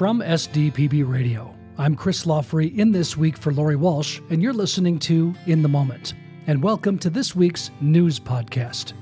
From SDPB Radio, I'm Chris Lawfrey in this week for Lori Walsh, and you're listening to In the Moment. And welcome to this week's news podcast.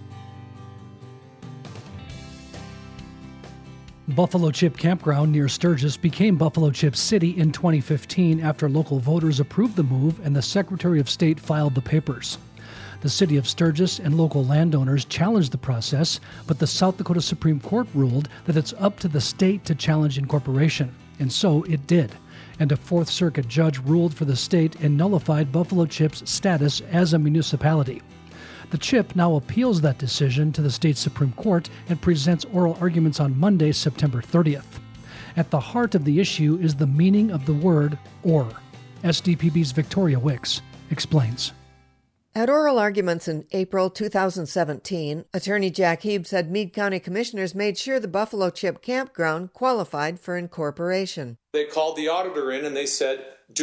Buffalo Chip Campground near Sturgis became Buffalo Chip City in 2015 after local voters approved the move and the Secretary of State filed the papers. The city of Sturgis and local landowners challenged the process, but the South Dakota Supreme Court ruled that it's up to the state to challenge incorporation, and so it did. And a Fourth Circuit judge ruled for the state and nullified Buffalo Chip's status as a municipality. The Chip now appeals that decision to the state Supreme Court and presents oral arguments on Monday, September 30th. At the heart of the issue is the meaning of the word or. SDPB's Victoria Wicks explains. At oral arguments in April 2017, Attorney Jack Heeb said Meade County Commissioners made sure the Buffalo Chip Campground qualified for incorporation. They called the auditor in and they said,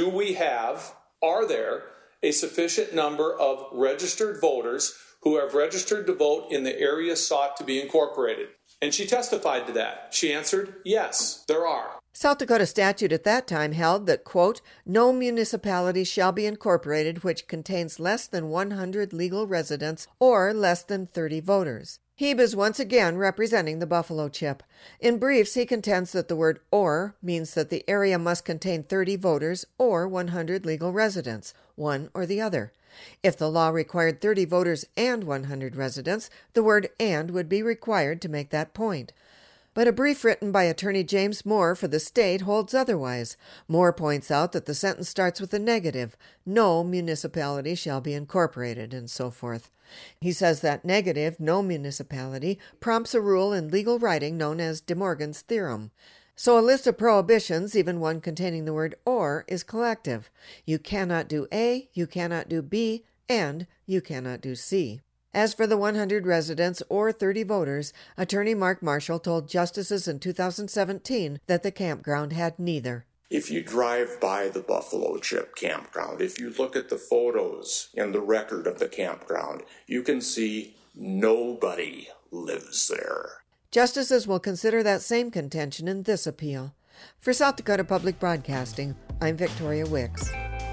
are there a sufficient number of registered voters who have registered to vote in the area sought to be incorporated? And she testified to that. She answered, yes, there are. South Dakota statute at that time held that, quote, no municipality shall be incorporated which contains less than 100 legal residents or less than 30 voters. Heeb is once again representing the Buffalo Chip. In briefs, he contends that the word or means that the area must contain 30 voters or 100 legal residents, one or the other. If the law required 30 voters and 100 residents, the word and would be required to make that point. But a brief written by Attorney James Moore for the state holds otherwise. Moore points out that the sentence starts with a negative, no municipality shall be incorporated, and so forth. He says that negative, no municipality, prompts a rule in legal writing known as De Morgan's theorem. So a list of prohibitions, even one containing the word or, is collective. You cannot do A, you cannot do B, and you cannot do C. As for the 100 residents or 30 voters, Attorney Mark Marshall told justices in 2017 that the campground had neither. If you drive by the Buffalo Chip Campground, if you look at the photos and the record of the campground, you can see nobody lives there. Justices will consider that same contention in this appeal. For South Dakota Public Broadcasting, I'm Victoria Wicks.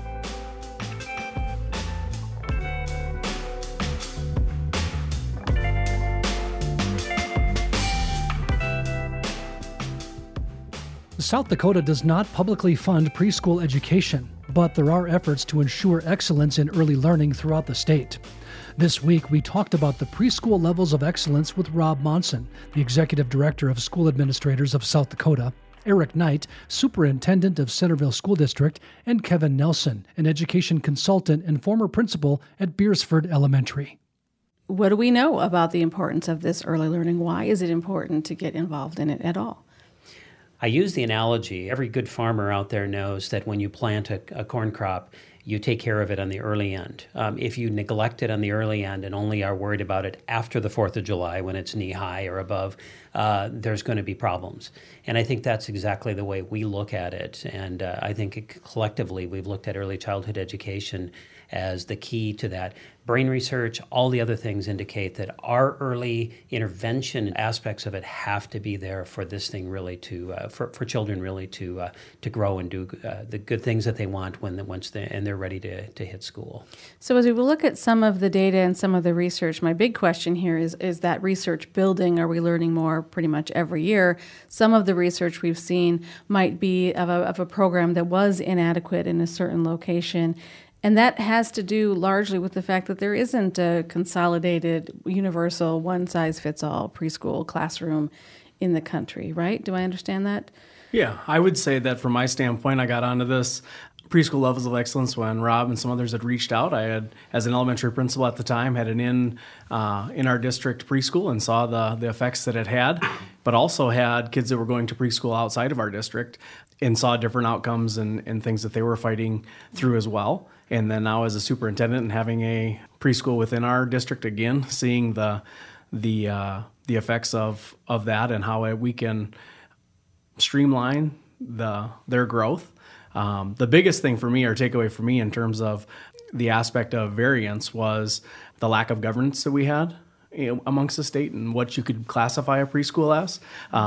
South Dakota does not publicly fund preschool education, but there are efforts to ensure excellence in early learning throughout the state. This week, we talked about the preschool levels of excellence with Rob Monson, the Executive Director of School Administrators of South Dakota, Eric Knight, Superintendent of Centerville School District, and Kevin Nelson, an education consultant and former principal at Beersford Elementary. What do we know about the importance of this early learning? Why is it important to get involved in it at all? I use the analogy, every good farmer out there knows that when you plant a corn crop, you take care of it on the early end. If you neglect it on the early end and only are worried about it after the 4th of July when it's knee-high or above, there's going to be problems. And I think that's exactly the way we look at it. And I think collectively we've looked at early childhood education as the key to that. Brain research, all the other things indicate that our early intervention aspects of it have to be there for this thing really to, for children really to grow and do the good things that they want once they're ready to hit school. So as we look at some of the data and some of the research, my big question here is that research building? Are we learning more pretty much every year? Some of the research we've seen might be of a program that was inadequate in a certain location. And that has to do largely with the fact that there isn't a consolidated, universal, one-size-fits-all preschool classroom in the country, right? Do I understand that? Yeah, I would say that from my standpoint, I got onto this preschool levels of excellence when Rob and some others had reached out. I had, as an elementary principal at the time, had an in our district preschool and saw the effects that it had, but also had kids that were going to preschool outside of our district and saw different outcomes and things that they were fighting through as well. And then now as a superintendent and having a preschool within our district, again, seeing the effects of that and how we can streamline their growth. The biggest thing for me, or takeaway for me in terms of the aspect of variance, was the lack of governance that we had amongst the state and what you could classify a preschool as.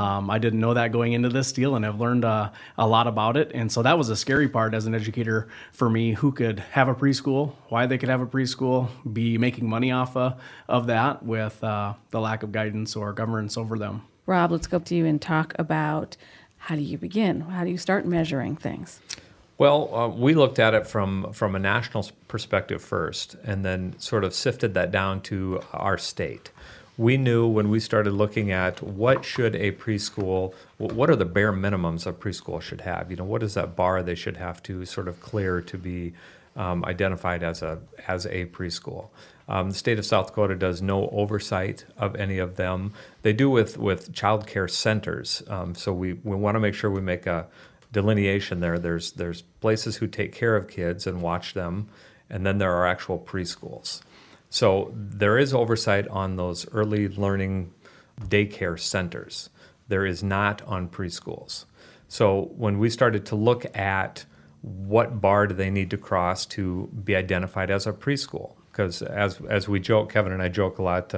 I didn't know that going into this deal, and I've learned a lot about it. And so that was a scary part as an educator for me, who could have a preschool, why they could have a preschool, be making money off of that with the lack of guidance or governance over them. Rob, let's go to you and talk about how do you begin? How do you start measuring things? Well, we looked at it from a national perspective first, and then sort of sifted that down to our state. We knew when we started looking at what should a preschool, what are the bare minimums a preschool should have? What is that bar they should have to sort of clear to be identified as a preschool? The state of South Dakota does no oversight of any of them. They do with child care centers. So we want to make sure we make a delineation there. There's places who take care of kids and watch them, and then there are actual preschools. So there is oversight on those early learning daycare centers. There is not on preschools. So when we started to look at what bar do they need to cross to be identified as a preschool, because as we joke, Kevin and I joke a lot,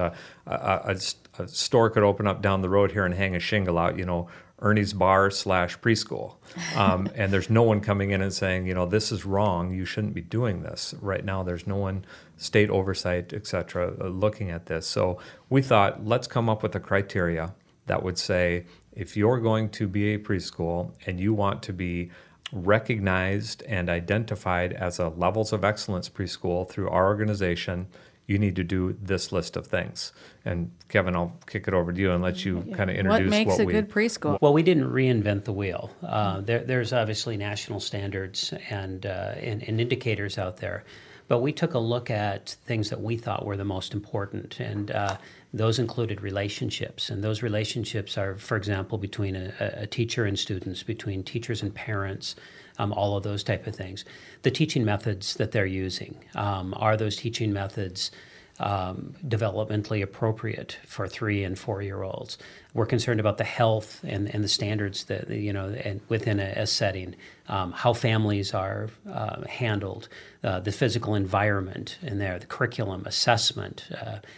a store could open up down the road here and hang a shingle out, Ernie's Bar / preschool. And there's no one coming in and saying, this is wrong, you shouldn't be doing this. Right now, there's no one, state oversight, et cetera, looking at this. So we thought, let's come up with a criteria that would say, if you're going to be a preschool and you want to be recognized and identified as a Levels of Excellence preschool through our organization, you need to do this list of things. And Kevin, I'll kick it over to you and let you kind of introduce what makes a good preschool. Well, we didn't reinvent the wheel. There's obviously national standards and indicators out there, but we took a look at things that we thought were the most important, and those included relationships. And those relationships are, for example, between a teacher and students, between teachers and parents, all of those type of things. The teaching methods that they're using, are those teaching methods developmentally appropriate for 3 and 4-year-olds? We're concerned about the health and the standards that, and within a setting, how families are handled, the physical environment in there, the curriculum, assessment,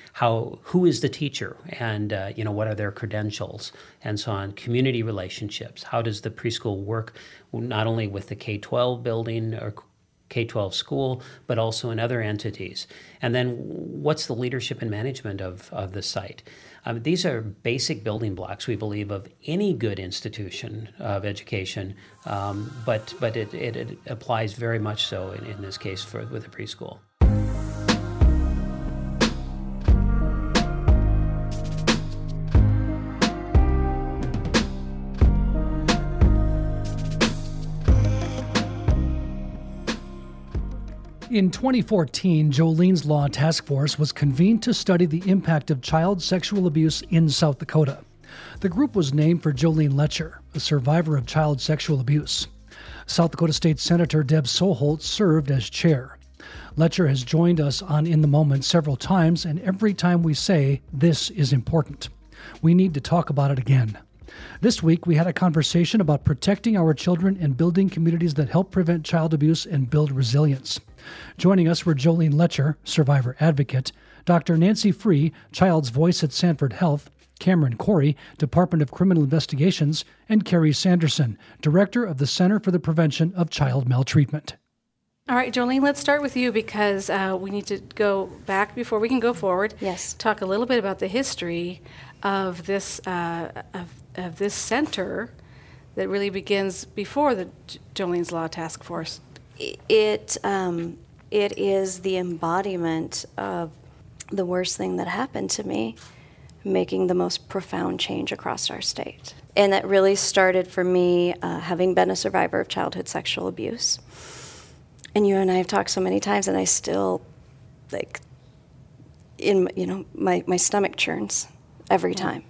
who is the teacher, and what are their credentials, and so on. Community relationships. How does the preschool work not only with the K-12 building or K-12 school, but also in other entities? And then what's the leadership and management of the site? These are basic building blocks, we believe, of any good institution of education, but it applies very much so in this case with a preschool. In 2014, Jolene's Law Task Force was convened to study the impact of child sexual abuse in South Dakota. The group was named for Jolene Letcher, a survivor of child sexual abuse. South Dakota State Senator Deb Soholt served as chair. Letcher has joined us on In the Moment several times, and every time we say, this is important. We need to talk about it again. This week, we had a conversation about protecting our children and building communities that help prevent child abuse and build resilience. Joining us were Jolene Letcher, survivor advocate, Dr. Nancy Free, Child's Voice at Sanford Health, Cameron Corey, Department of Criminal Investigations, and Carrie Sanderson, Director of the Center for the Prevention of Child Maltreatment. All right, Jolene, let's start with you because we need to go back before we can go forward. Yes. Talk a little bit about the history of this of this center that really begins before the Jolene's Law Task Force. It is the embodiment of the worst thing that happened to me, making the most profound change across our state. And that really started for me having been a survivor of childhood sexual abuse. And you and I have talked so many times, and I still, my stomach churns every time.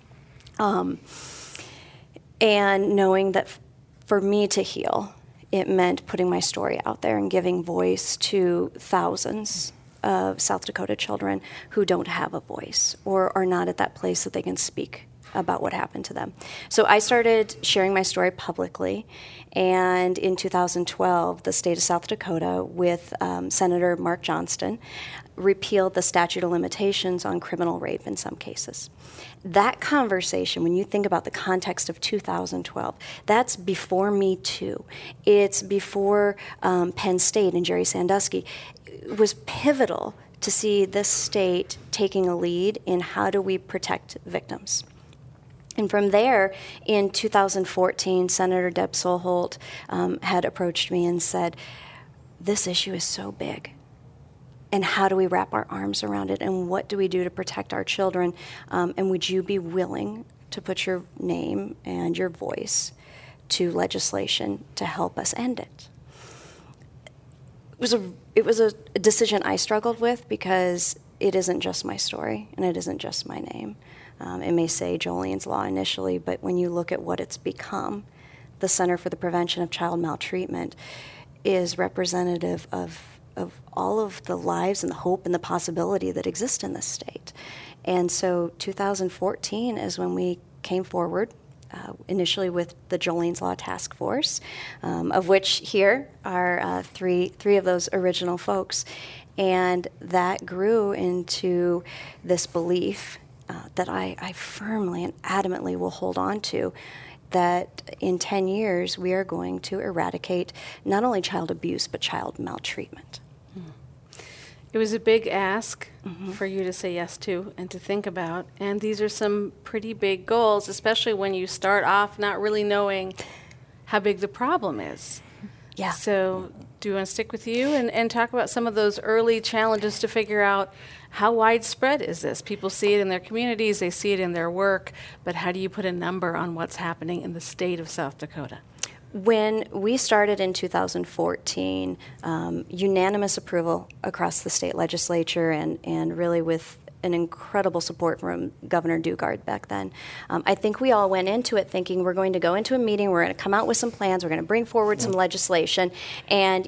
And knowing that for me to heal, it meant putting my story out there and giving voice to thousands of South Dakota children who don't have a voice or are not at that place that they can speak about what happened to them. So I started sharing my story publicly, and in 2012, the state of South Dakota, with Senator Mark Johnston, repealed the statute of limitations on criminal rape in some cases. That conversation, when you think about the context of 2012, that's before Me Too. It's before Penn State and Jerry Sandusky. It was pivotal to see this state taking a lead in how do we protect victims. And from there, in 2014, Senator Deb Solholt had approached me and said, this issue is so big. And how do we wrap our arms around it? And what do we do to protect our children? And would you be willing to put your name and your voice to legislation to help us end it? It was a decision I struggled with because it isn't just my story and it isn't just my name. It may say Jolene's Law initially, but when you look at what it's become, the Center for the Prevention of Child Maltreatment is representative of all of the lives and the hope and the possibility that exist in this state. And so 2014 is when we came forward, initially with the Jolene's Law Task Force, of which here are three of those original folks. And that grew into this belief that I firmly and adamantly will hold on to, that in 10 years we are going to eradicate not only child abuse, but child maltreatment. It was a big ask for you to say yes to and to think about, and these are some pretty big goals, especially when you start off not really knowing how big the problem is. Yeah. So do you want to stick with you and talk about some of those early challenges to figure out how widespread is this? People see it in their communities, they see it in their work, but how do you put a number on what's happening in the state of South Dakota? When we started in 2014, unanimous approval across the state legislature and really with an incredible support from Governor Dugard back then. I think we all went into it thinking we're going to go into a meeting, we're going to come out with some plans, we're going to bring forward some legislation, and,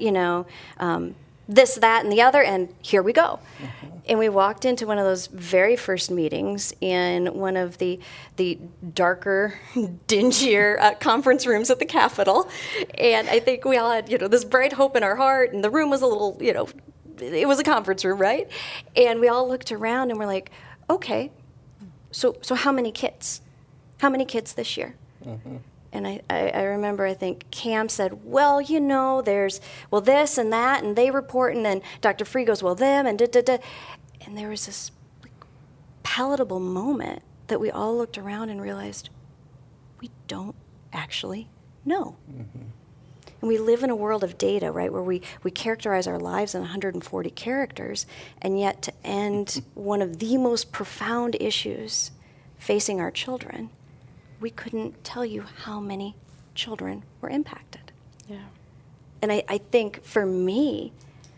this, that, and the other, and here we go. And we walked into one of those very first meetings in one of the darker, dingier conference rooms at the Capitol. And I think we all had, this bright hope in our heart, and the room was a little, it was a conference room, right? And we all looked around and we're like, okay, so how many kids? How many kids this year? Mm-hmm. And I remember, I think Cam said, well, there's, this and that, and they report, and then Dr. Free goes, well, them, and da-da-da. And there was this palatable moment that we all looked around and realized we don't actually know. Mm-hmm. And we live in a world of data, right, where we characterize our lives in 140 characters, and yet to end one of the most profound issues facing our children, we couldn't tell you how many children were impacted. Yeah. And I think for me,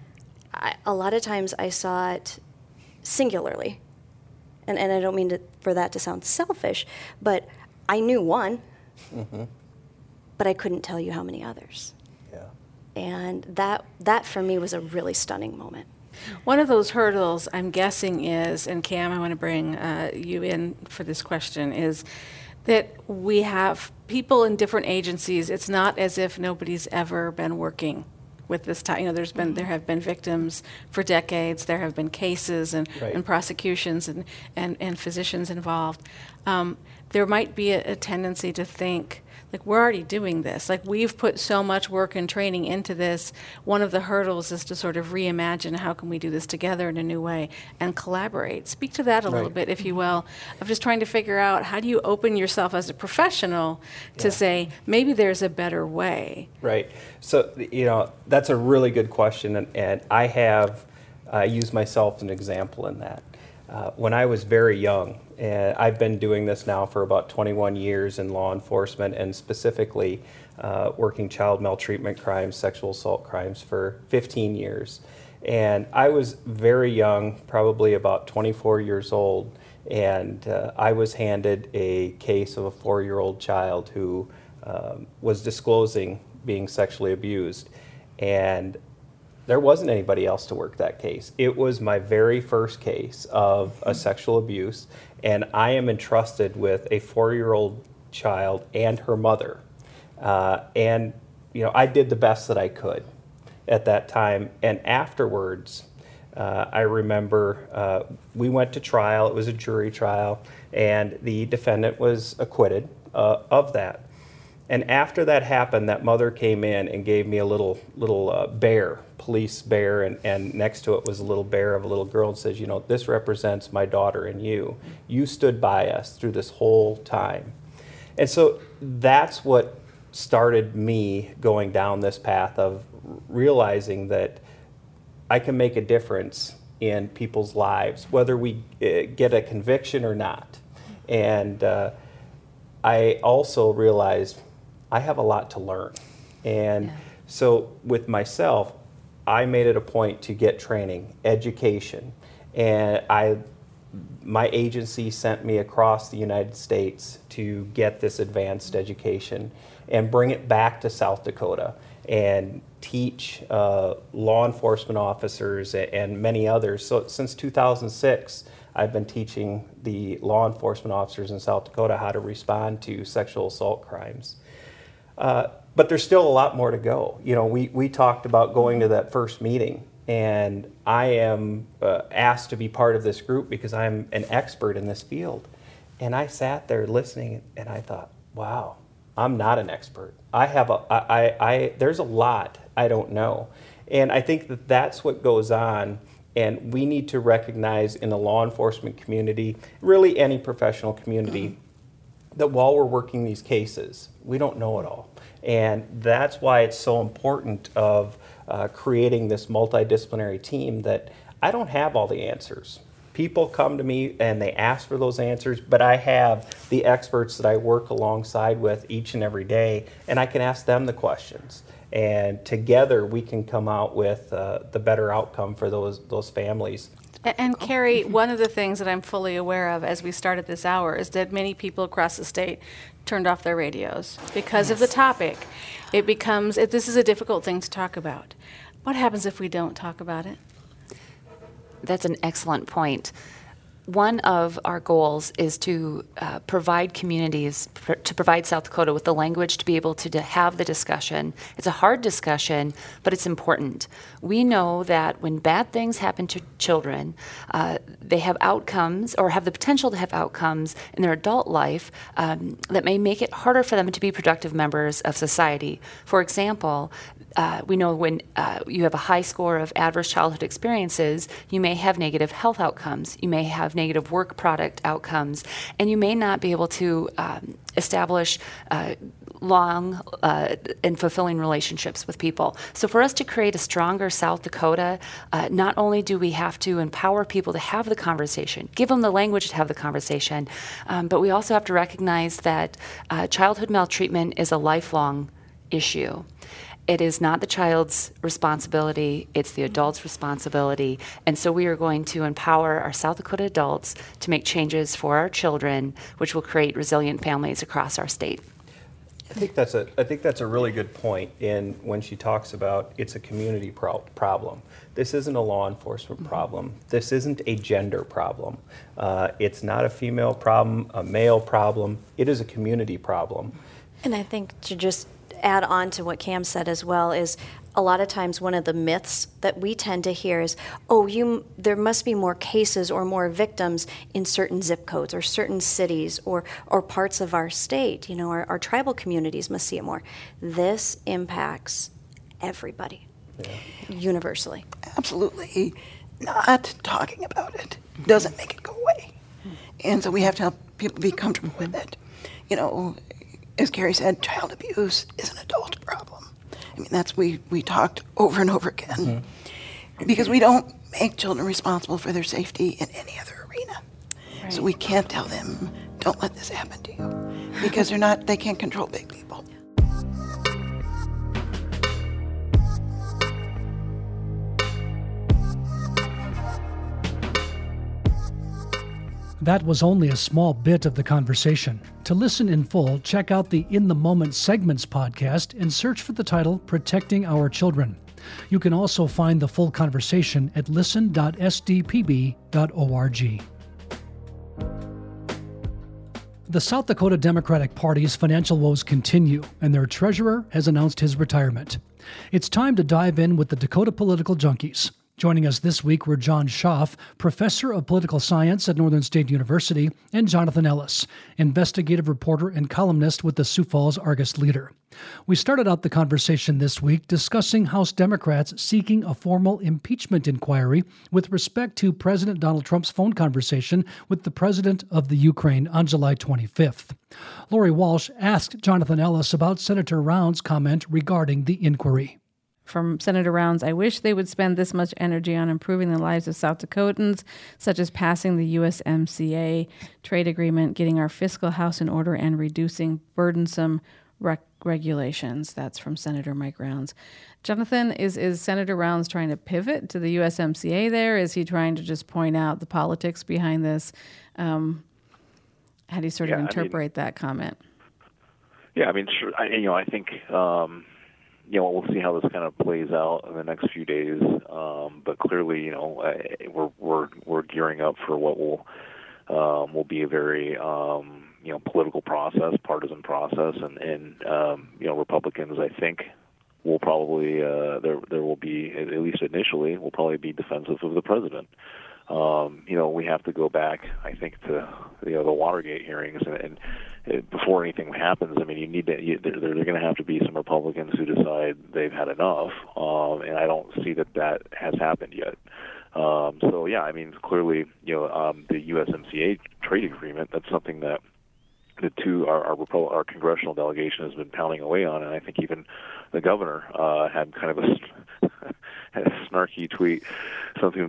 a lot of times I saw it singularly. And I don't mean for that to sound selfish, but I knew one, but I couldn't tell you how many others. Yeah. And that for me was a really stunning moment. One of those hurdles, I'm guessing, is, and Cam, I want to bring you in for this question, is that we have people in different agencies. It's not as if nobody's ever been working with this time. There have been victims for decades. There have been cases and prosecutions and physicians involved. There might be a tendency to think, like, we're already doing this. Like, we've put so much work and training into this. One of the hurdles is to sort of reimagine how can we do this together in a new way and collaborate. Speak to that a little bit, if you will, of just trying to figure out how do you open yourself as a professional to say, maybe there's a better way. Right. So, that's a really good question, and I have used myself as an example in that. When I was very young, and I've been doing this now for about 21 years in law enforcement, and specifically working child maltreatment crimes, sexual assault crimes for 15 years. And I was very young, probably about 24 years old, and I was handed a case of a 4-year-old child who was disclosing being sexually abused. And There wasn't anybody else to work that case. It was my very first case of a sexual abuse, and I am entrusted with a 4-year-old child and her mother. And I did the best that I could at that time. And afterwards, I remember we went to trial. It was a jury trial, and the defendant was acquitted of that. And after that happened, that mother came in and gave me a little bear, police bear, and next to it was a little bear of a little girl, and says, this represents my daughter and you. You stood by us through this whole time. And so that's what started me going down this path of realizing that I can make a difference in people's lives, whether we get a conviction or not. And I also realized I have a lot to learn. And so with myself, I made it a point to get training, education. And my agency sent me across the United States to get this advanced education and bring it back to South Dakota and teach law enforcement officers and many others. So since 2006, I've been teaching the law enforcement officers in South Dakota how to respond to sexual assault crimes. But there's still a lot more to go. We talked about going to that first meeting, and I am asked to be part of this group because I'm an expert in this field. And I sat there listening, and I thought, wow, I'm not an expert. There's a lot I don't know. And I think that that's what goes on, and we need to recognize in the law enforcement community, really any professional community, that while we're working these cases, we don't know it all. And that's why it's so important of creating this multidisciplinary team that I don't have all the answers. People come to me and they ask for those answers, but I have the experts that I work alongside with each and every day, and I can ask them the questions. And together we can come out with the better outcome for those families. And Carrie, one of the things that I'm fully aware of as we started this hour is that many people across the state turned off their radios because of the topic. This is a difficult thing to talk about. What happens if we don't talk about it? That's an excellent point. One of our goals is to provide communities, to provide South Dakota with the language to be able to have the discussion. It's a hard discussion, but it's important. We know that when bad things happen to children, they have outcomes or have the potential to have outcomes in their adult life that may make it harder for them to be productive members of society. For example, we know when you have a high score of adverse childhood experiences, you may have negative health outcomes, you may have negative work product outcomes, and you may not be able to establish long and fulfilling relationships with people. So for us to create a stronger South Dakota, not only do we have to empower people to have the conversation, give them the language to have the conversation, but we also have to recognize that childhood maltreatment is a lifelong issue. It is not the child's responsibility, it's the adult's responsibility. And so we are going to empower our South Dakota adults to make changes for our children, which will create resilient families across our state. I think that's a really good point in when she talks about it's a community problem. This isn't a law enforcement problem. This isn't a gender problem. It's not a female problem, a male problem. It is a community problem. And I think to just add on to what Cam said as well is a lot of times one of the myths that we tend to hear is, there must be more cases or more victims in certain zip codes or certain cities or parts of our state. Our tribal communities must see it more. This impacts everybody, universally. Absolutely. Not talking about it doesn't make it go away. And so we have to help people be comfortable with it. As Carrie said, child abuse is an adult problem. I mean, we talked over and over again because we don't make children responsible for their safety in any other arena. Right. So we can't tell them, don't let this happen to you because they can't control big people. That was only a small bit of the conversation. To listen in full, check out the In the Moment Segments podcast and search for the title Protecting Our Children. You can also find the full conversation at listen.sdpb.org. The South Dakota Democratic Party's financial woes continue, and their treasurer has announced his retirement. It's time to dive in with the Dakota Political Junkies. Joining us this week were John Schaaf, professor of political science at Northern State University, and Jonathan Ellis, investigative reporter and columnist with the Sioux Falls Argus-Leader. We started out the conversation this week discussing House Democrats seeking a formal impeachment inquiry with respect to President Donald Trump's phone conversation with the president of the Ukraine on July 25th. Lori Walsh asked Jonathan Ellis about Senator Rounds' comment regarding the inquiry. From Senator Rounds, I wish they would spend this much energy on improving the lives of South Dakotans, such as passing the USMCA trade agreement, getting our fiscal house in order, and reducing burdensome regulations. That's from Senator Mike Rounds. Jonathan, is Senator Rounds trying to pivot to the USMCA there? Is he trying to just point out the politics behind this? How do you sort of interpret that comment? Yeah, I mean, sure. I think... we'll see how this kind of plays out in the next few days. But clearly, we're gearing up for what will be a very political process, partisan process, and Republicans, I think, will probably there will be, at least initially, will probably be defensive of the president. We have to go back, I think, to the Watergate hearings, and before anything happens, I mean, there are going to have to be some Republicans who decide they've had enough, and I don't see that has happened yet. Clearly, the USMCA trade agreement, that's something that our congressional delegation has been pounding away on, and I think even the governor had kind of a snarky tweet, something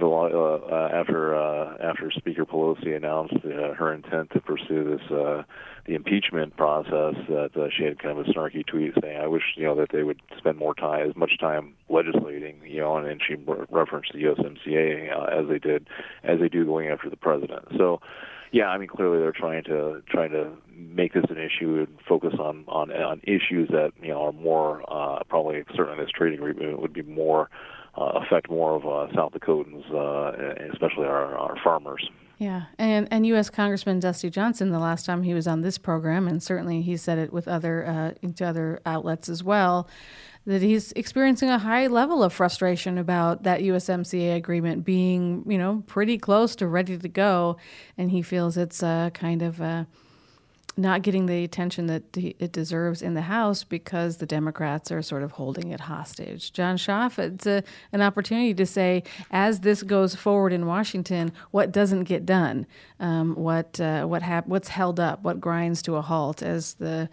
after Speaker Pelosi announced her intent to pursue this the impeachment process. That she had kind of a snarky tweet saying, "I wish that they would spend as much time legislating," and she referenced the USMCA as they do going after the president. So. Yeah, I mean, clearly they're trying to make this an issue and focus on issues that are more probably certainly this trade agreement would be more affect more of South Dakotans, especially our farmers. Yeah, and U.S. Congressman Dusty Johnson, the last time he was on this program, and certainly he said it with to other outlets as well, that he's experiencing a high level of frustration about that USMCA agreement being, pretty close to ready to go, and he feels it's kind of not getting the attention that it deserves in the House because the Democrats are sort of holding it hostage. John Schaaf, it's an opportunity to say, as this goes forward in Washington, what doesn't get done, what's held up, what grinds to a halt as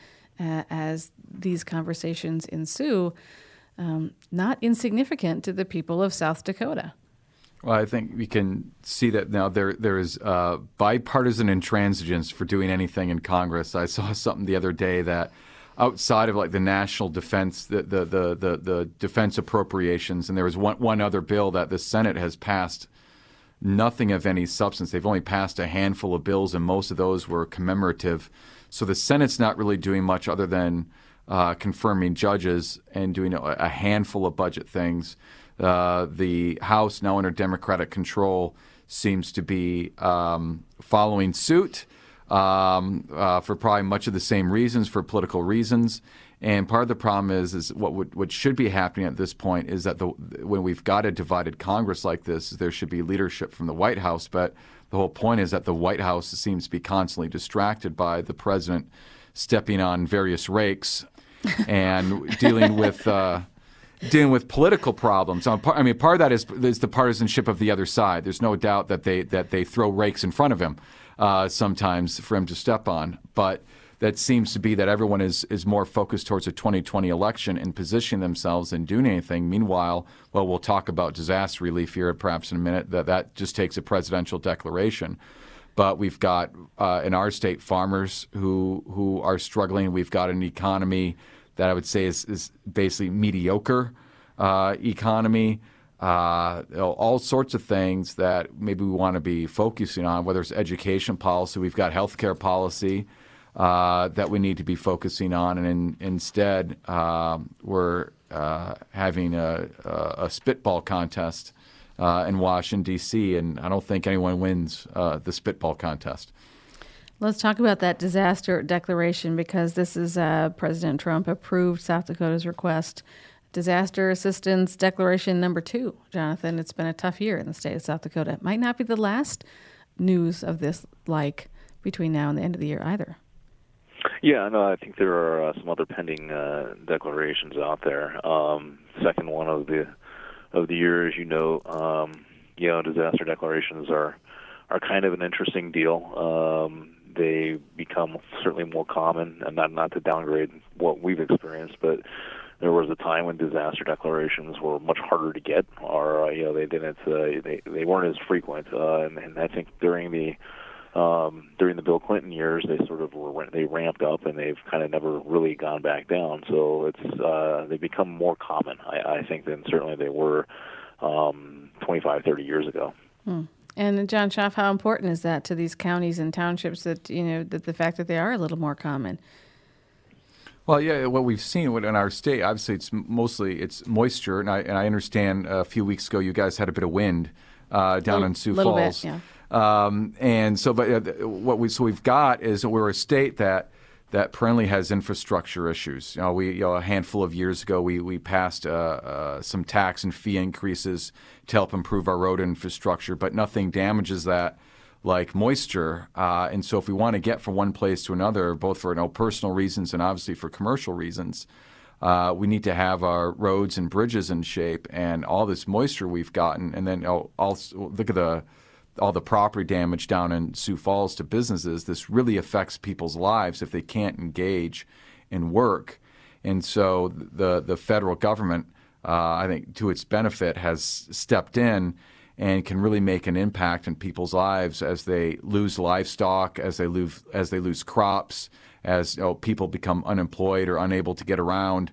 these conversations ensue, not insignificant to the people of South Dakota. Well, I think we can see that now there is bipartisan intransigence for doing anything in Congress. I saw something the other day that outside of like the national defense, the defense appropriations, and there was one other bill that the Senate has passed, nothing of any substance. They've only passed a handful of bills, and most of those were commemorative. So the Senate's not really doing much other than confirming judges and doing a handful of budget things. The House, now under Democratic control, seems to be following suit for probably much of the same reasons, for political reasons. And part of the problem is what should be happening at this point is that when we've got a divided Congress like this, there should be leadership from the White House. But the whole point is that the White House seems to be constantly distracted by the president stepping on various rakes and dealing with political problems. I mean, part of that is the partisanship of the other side. There's no doubt that they throw rakes in front of him sometimes for him to step on. But that seems to be that everyone is more focused towards a 2020 election and positioning themselves and doing anything. Meanwhile, well, we'll talk about disaster relief here perhaps in a minute, that just takes a presidential declaration. But we've got, in our state, farmers who are struggling. We've got an economy that I would say is basically mediocre economy. All sorts of things that maybe we want to be focusing on, whether it's education policy. We've got healthcare policy that we need to be focusing on, and instead we're having a spitball contest in Washington, D.C., and I don't think anyone wins the spitball contest. Let's talk about that disaster declaration, because this is President Trump approved South Dakota's request. Disaster Assistance Declaration number 2. Jonathan, it's been a tough year in the state of South Dakota. It might not be the last news of this between now and the end of the year either. Yeah, no, I think there are some other pending declarations out there. Second one of the year, as you know, disaster declarations are kind of an interesting deal. They become certainly more common, and not to downgrade what we've experienced, but there was a time when disaster declarations were much harder to get, or they weren't as frequent. And I think during the Bill Clinton years, they ramped up, and they've kind of never really gone back down. So they become more common, I think, than certainly they were 25, 30 years ago. And John Schaaf, how important is that to these counties and townships that the fact that they are a little more common? Well, yeah, what we've seen in our state, obviously, it's moisture, and I understand a few weeks ago you guys had a bit of wind down in Sioux Falls. Bit, yeah. And so, but we've got is we're a state that perennially has infrastructure issues. A handful of years ago we passed some tax and fee increases to help improve our road infrastructure, but nothing damages that like moisture. And so if we want to get from one place to another, both for personal reasons and obviously for commercial reasons, we need to have our roads and bridges in shape. And all this moisture we've gotten, and then look at all the property damage down in Sioux Falls to businesses. This really affects people's lives if they can't engage in work. And so the federal government, I think, to its benefit, has stepped in and can really make an impact in people's lives as they lose livestock, as they lose crops, as people become unemployed or unable to get around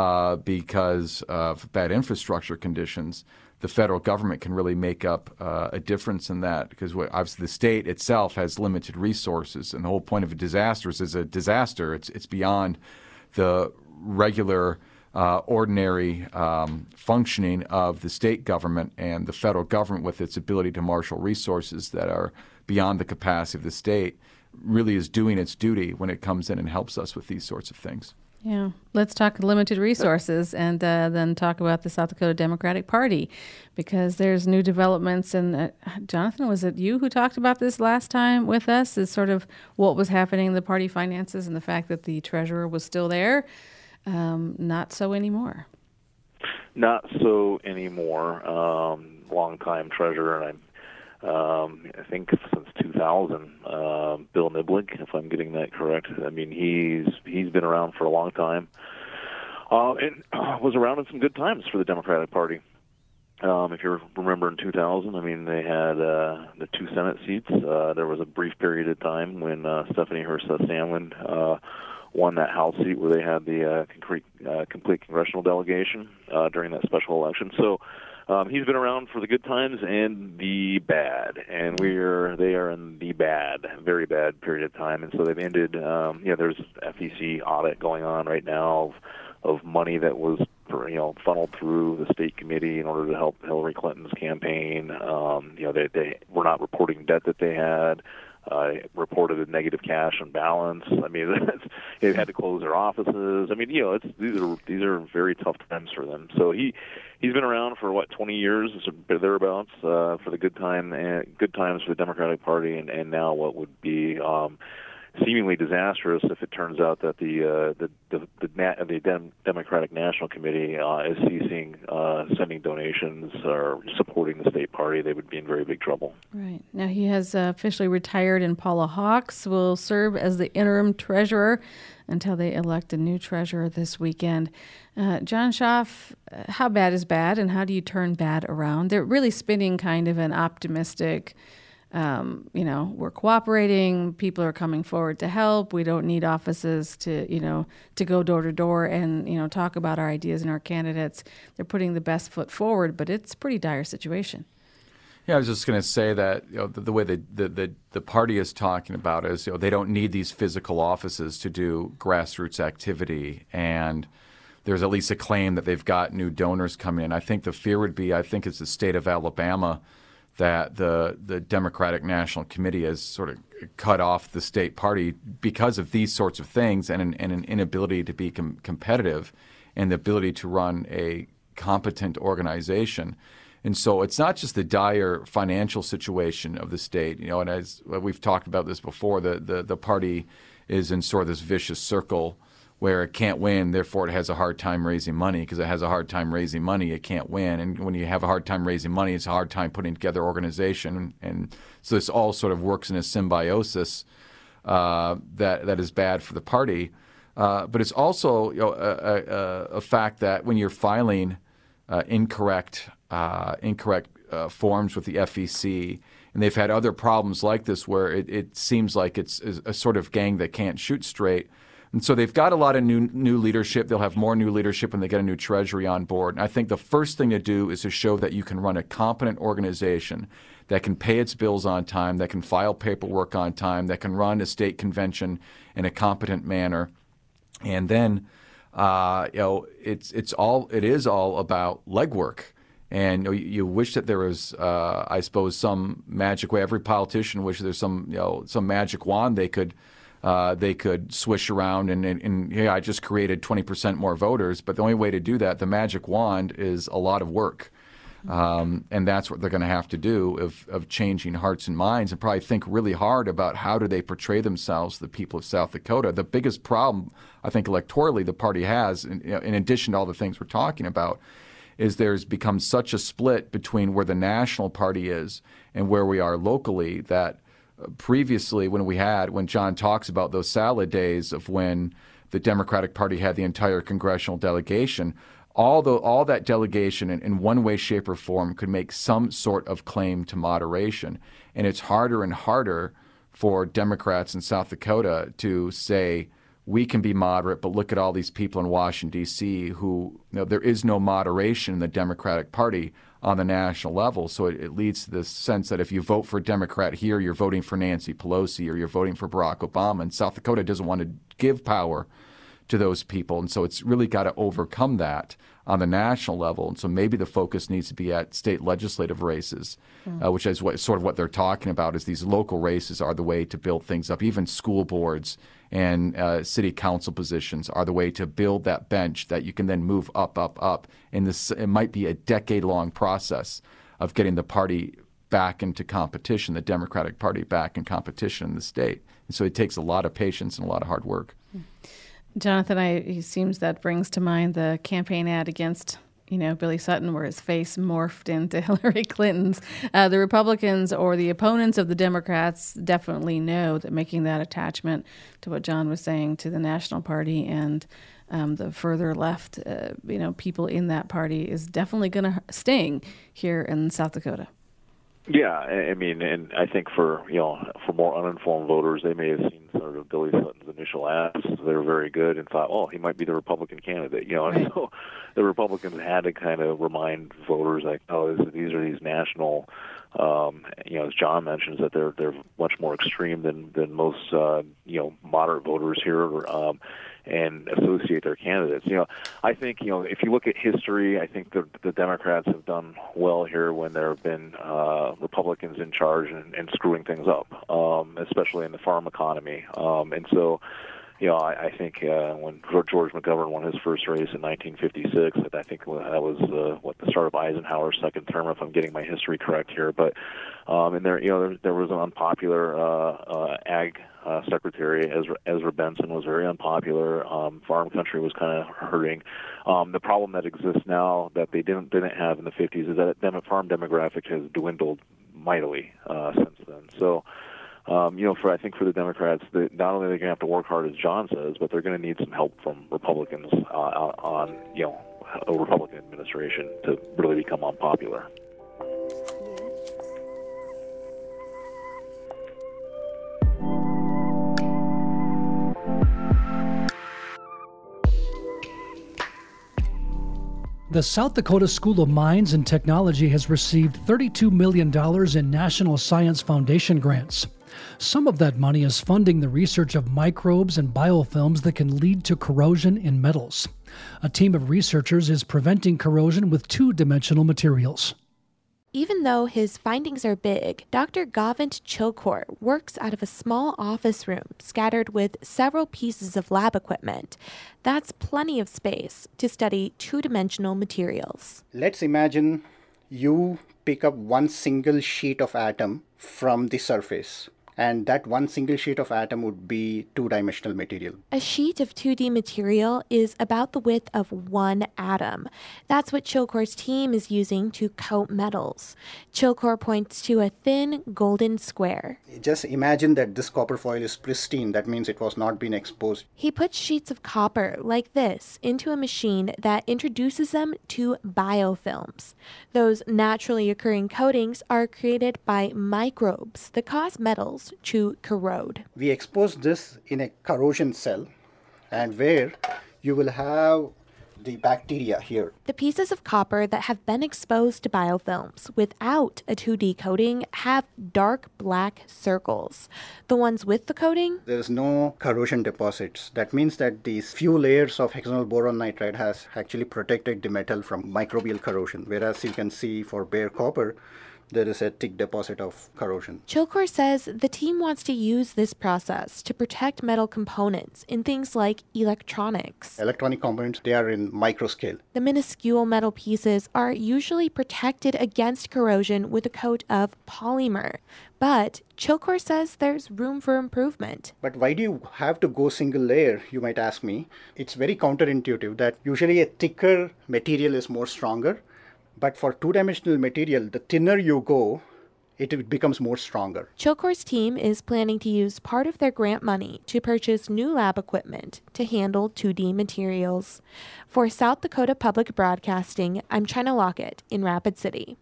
because of bad infrastructure conditions. The federal government can really make up a difference in that, because obviously the state itself has limited resources, and the whole point of a disaster is a disaster. It's beyond the regular, ordinary functioning of the state government, and the federal government, with its ability to marshal resources that are beyond the capacity of the state, really is doing its duty when it comes in and helps us with these sorts of things. Yeah. Let's talk limited resources and then talk about the South Dakota Democratic Party, because there's new developments. And Jonathan, was it you who talked about this last time with us, is sort of what was happening in the party finances and the fact that the treasurer was still there? Not so anymore. Not so anymore. Longtime treasurer, and I think since 2000, Bill Niblick, if I'm getting that correct. I mean, he's been around for a long time, and was around in some good times for the Democratic Party. If you remember in 2000, I mean, they had the 2 Senate seats. There was a brief period of time when Stephanie Herseth Sandlin won that House seat where they had the complete congressional delegation during that special election. So he's been around for the good times and the bad, and they are in the bad, very bad period of time. And so they've ended. There's FEC audit going on right now of money that was funneled through the state committee in order to help Hillary Clinton's campaign. They were not reporting debt that they had. Reported a negative cash and balance. I mean, they've had to close their offices. I mean, these are very tough times for them. So he's been around for 20 years, thereabouts, for the good times for the Democratic Party, and now what would be seemingly disastrous if it turns out that the Democratic National Committee is ceasing sending donations or supporting the state party. They would be in very big trouble. Right. Now he has officially retired, and Paula Hawks will serve as the interim treasurer until they elect a new treasurer this weekend. John Schaaf, how bad is bad, and how do you turn bad around? They're really spinning kind of an optimistic, we're cooperating, people are coming forward to help, we don't need offices to go door to door and, talk about our ideas and our candidates. They're putting the best foot forward, but it's a pretty dire situation. Yeah, I was just going to say that the way the party is talking about is they don't need these physical offices to do grassroots activity, and there's at least a claim that they've got new donors coming in. I think the fear would be, I think it's the state of Alabama, that the Democratic National Committee has sort of cut off the state party because of these sorts of things and an inability to be competitive and the ability to run a competent organization. And so it's not just the dire financial situation of the state, and as we've talked about this before, the party is in sort of this vicious circle where it can't win, therefore it has a hard time raising money. Because it has a hard time raising money, it can't win. And when you have a hard time raising money, it's a hard time putting together organization. And so this all sort of works in a symbiosis that is bad for the party. But it's also a fact that when you're filing incorrect forms with the FEC, and they've had other problems like this where it seems like it's a sort of gang that can't shoot straight. And so they've got a lot of new leadership. They'll have more new leadership when they get a new treasury on board. And I think the first thing to do is to show that you can run a competent organization that can pay its bills on time, that can file paperwork on time, that can run a state convention in a competent manner. And then it is all about legwork. And you wish that there was, I suppose, some magic way. Every politician wishes there's some magic wand they could swish around and hey, I just created 20% more voters. But the only way to do that, the magic wand, is a lot of work. And that's what they're going to have to do of changing hearts and minds, and probably think really hard about how do they portray themselves to the people of South Dakota. The biggest problem, I think, electorally the party has, in addition to all the things we're talking about, is there's become such a split between where the national party is and where we are locally that previously when John talks about those salad days of when the Democratic Party had the entire congressional delegation, all that delegation in one way, shape, or form could make some sort of claim to moderation. And it's harder and harder for Democrats in South Dakota to say, we can be moderate, but look at all these people in Washington, D.C. who, there is no moderation in the Democratic Party on the national level. So it leads to this sense that if you vote for a Democrat here, you're voting for Nancy Pelosi or you're voting for Barack Obama. And South Dakota doesn't want to give power to those people. And so it's really got to overcome that on the national level. And so maybe the focus needs to be at state legislative races, which is sort of what they're talking about, is these local races are the way to build things up. Even school boards and city council positions are the way to build that bench that you can then move up. And it might be a decade-long process of getting the party back into competition, the Democratic Party back in competition in the state. And so it takes a lot of patience and a lot of hard work. Jonathan, it seems that brings to mind the campaign ad against Billy Sutton, where his face morphed into Hillary Clinton's. The Republicans or the opponents of the Democrats definitely know that making that attachment to what John was saying to the National Party and the further left, people in that party is definitely going to sting here in South Dakota. Yeah, I mean, and I think for more uninformed voters, they may have seen sort of Billy Sutton's initial ads. They were very good and thought, he might be the Republican candidate. Right. And so the Republicans had to kind of remind voters, like, these are these national, as John mentions, that they're much more extreme than most moderate voters here. And associate their candidates. I think, if you look at history, I think the Democrats have done well here when there have been Republicans in charge and screwing things up, especially in the farm economy. And so, I think when George McGovern won his first race in 1956, I think that was the start of Eisenhower's second term, if I'm getting my history correct here. But and there was an unpopular ag secretary. Ezra Benson was very unpopular. Farm country was kind of hurting. The problem that exists now that they didn't have in the 50s is that farm demographic has dwindled mightily since then. So. I think for the Democrats, not only are they going to have to work hard, as John says, but they're going to need some help from Republicans on a Republican administration to really become unpopular. The South Dakota School of Mines and Technology has received $32 million in National Science Foundation grants. Some of that money is funding the research of microbes and biofilms that can lead to corrosion in metals. A team of researchers is preventing corrosion with two-dimensional materials. Even though his findings are big, Dr. Govind Chokor works out of a small office room scattered with several pieces of lab equipment. That's plenty of space to study two-dimensional materials. Let's imagine you pick up one single sheet of atom from the surface, and that one single sheet of atom would be two-dimensional material. A sheet of 2D material is about the width of one atom. That's what Chokor's team is using to coat metals. Chokor points to a thin golden square. Just imagine that this copper foil is pristine. That means it was not been exposed. He puts sheets of copper like this into a machine that introduces them to biofilms. Those naturally occurring coatings are created by microbes that cause metals to corrode. We expose this in a corrosion cell, and where you will have the bacteria here. The pieces of copper that have been exposed to biofilms without a 2D coating have dark black circles. The ones with the coating? There is no corrosion deposits. That means that these few layers of hexagonal boron nitride has actually protected the metal from microbial corrosion, whereas you can see for bare copper, there is a thick deposit of corrosion. Chokor says the team wants to use this process to protect metal components in things like electronics. Electronic components, they are in micro scale. The minuscule metal pieces are usually protected against corrosion with a coat of polymer. But Chokor says there's room for improvement. But why do you have to go single layer, you might ask me? It's very counterintuitive that usually a thicker material is more stronger. But for two-dimensional material, the thinner you go, it becomes more stronger. Chokor's team is planning to use part of their grant money to purchase new lab equipment to handle 2D materials. For South Dakota Public Broadcasting, I'm China Lockett in Rapid City.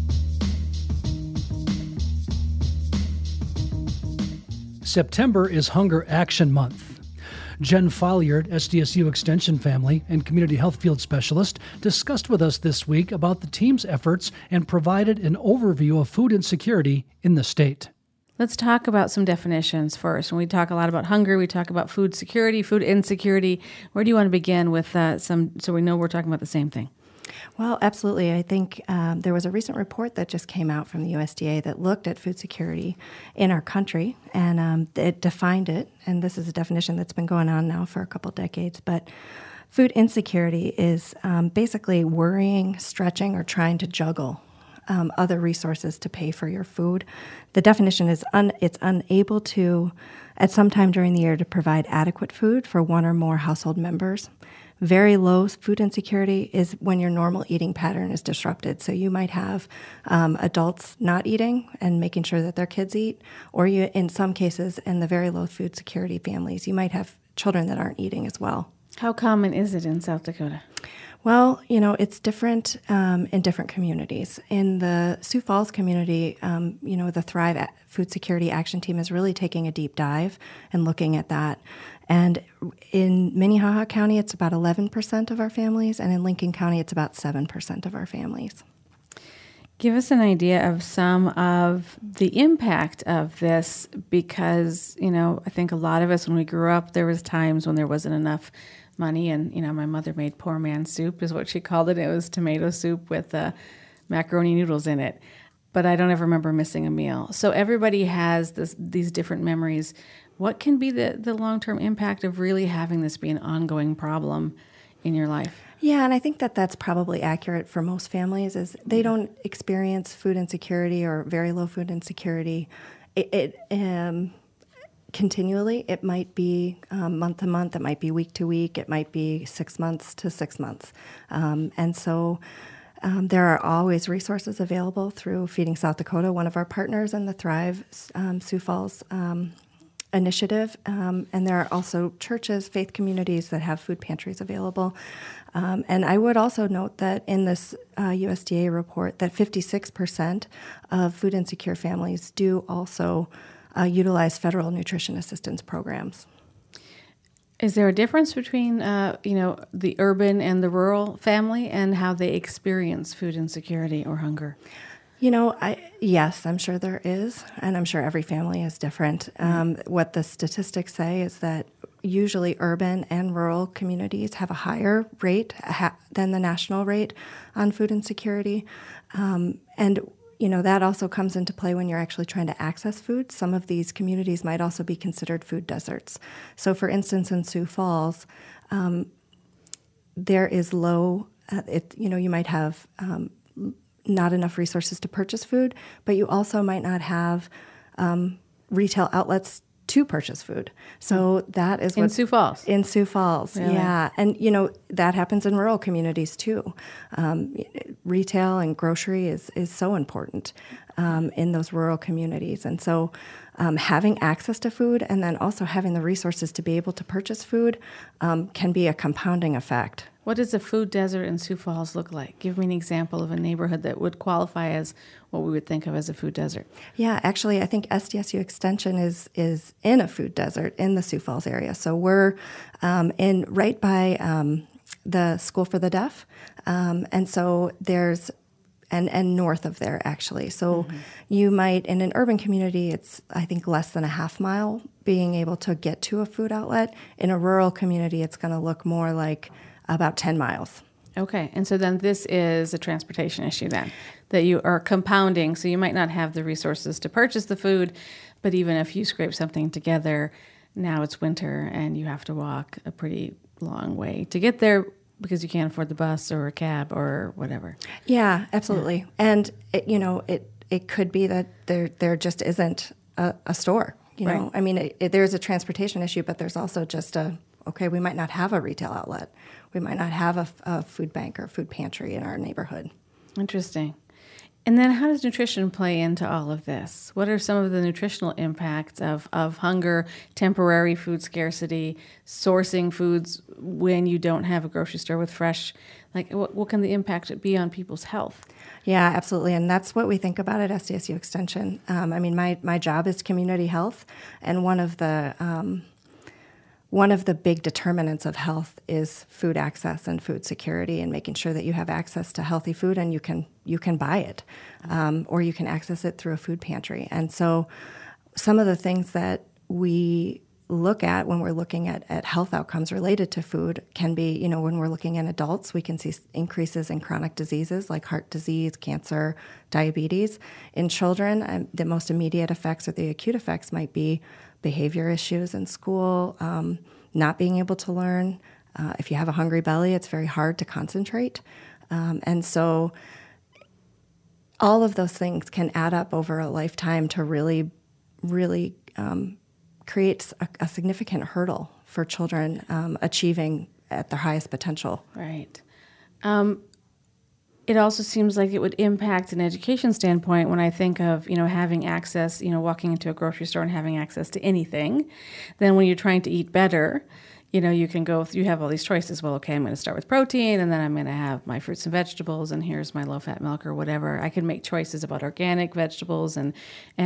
September is Hunger Action Month. Jen Folliard, SDSU Extension Family and Community Health Field Specialist, discussed with us this week about the team's efforts and provided an overview of food insecurity in the state. Let's talk about some definitions first. When we talk a lot about hunger, we talk about food security, food insecurity. Where do you want to begin with so we know we're talking about the same thing? Well, absolutely. I think there was a recent report that just came out from the USDA that looked at food security in our country, and it defined it. And this is a definition that's been going on now for a couple decades. But food insecurity is basically worrying, stretching, or trying to juggle other resources to pay for your food. The definition is it's unable to, at some time during the year, to provide adequate food for one or more household members. Very low food insecurity is when your normal eating pattern is disrupted. So you might have adults not eating and making sure that their kids eat, or you, in some cases, in the very low food security families, you might have children that aren't eating as well. How common is it in South Dakota? Well, it's different in different communities. In the Sioux Falls community, the Thrive Food Security Action Team is really taking a deep dive and looking at that. And in Minnehaha County, it's about 11% of our families, and in Lincoln County, it's about 7% of our families. Give us an idea of some of the impact of this, because, I think a lot of us, when we grew up, there was times when there wasn't enough money, and, my mother made poor man's soup, is what she called it. It was tomato soup with macaroni noodles in it. But I don't ever remember missing a meal. So everybody has these different memories. What can be the long-term impact of really having this be an ongoing problem in your life? Yeah, and I think that's probably accurate for most families, is they don't experience food insecurity or very low food insecurity continually. It might be month to month, it might be week to week, it might be 6 months to 6 months. And so there are always resources available through Feeding South Dakota, one of our partners in the Thrive Sioux Falls initiative, and there are also churches, faith communities that have food pantries available. And I would also note that in this USDA report that 56% of food insecure families do also utilize federal nutrition assistance programs. Is there a difference between the urban and the rural family and how they experience food insecurity or hunger? Yes, I'm sure there is, and I'm sure every family is different. What the statistics say is that usually urban and rural communities have a higher rate than the national rate on food insecurity. And that also comes into play when you're actually trying to access food. Some of these communities might also be considered food deserts. So, for instance, in Sioux Falls, there is low, you might have not enough resources to purchase food, but you also might not have retail outlets to purchase food. So that is in Sioux Falls. In Sioux Falls, really? Yeah. And, that happens in rural communities too. Retail and grocery is so important in those rural communities. And so having access to food and then also having the resources to be able to purchase food can be a compounding effect. What does a food desert in Sioux Falls look like? Give me an example of a neighborhood that would qualify as what we would think of as a food desert. Yeah, actually, I think SDSU Extension is in a food desert in the Sioux Falls area. So we're right by the School for the Deaf, and so there's and north of there actually. So you might in an urban community, it's I think less than a half mile being able to get to a food outlet. In a rural community, it's going to look more like about 10 miles. Okay, and so then this is a transportation issue then, that you are compounding, so you might not have the resources to purchase the food, but even if you scrape something together, now it's winter and you have to walk a pretty long way to get there because you can't afford the bus or a cab or whatever. Yeah, absolutely. Yeah. And, it could be that there just isn't a store, know. I mean, there's a transportation issue, but there's also just we might not have a retail outlet. We might not have a food bank or food pantry in our neighborhood. Interesting. And then how does nutrition play into all of this? What are some of the nutritional impacts of hunger, temporary food scarcity, sourcing foods when you don't have a grocery store with fresh? Like, what can the impact be on people's health? Yeah, absolutely. And that's what we think about at SDSU Extension. My job is community health, and one of the big determinants of health is food access and food security, and making sure that you have access to healthy food and you can buy it, or you can access it through a food pantry. And so some of the things that we look at when we're looking at health outcomes related to food can be, when we're looking at adults, we can see increases in chronic diseases like heart disease, cancer, diabetes. In children, the most immediate effects or the acute effects might be behavior issues in school, not being able to learn. If you have a hungry belly, it's very hard to concentrate. And so all of those things can add up over a lifetime to really, really create a significant hurdle for children achieving at their highest potential. Right. It also seems like it would impact an education standpoint when I think of, having access, walking into a grocery store and having access to anything. Then when you're trying to eat better, you can you have all these choices. Well, okay, I'm going to start with protein, and then I'm going to have my fruits and vegetables, and here's my low-fat milk or whatever. I can make choices about organic vegetables and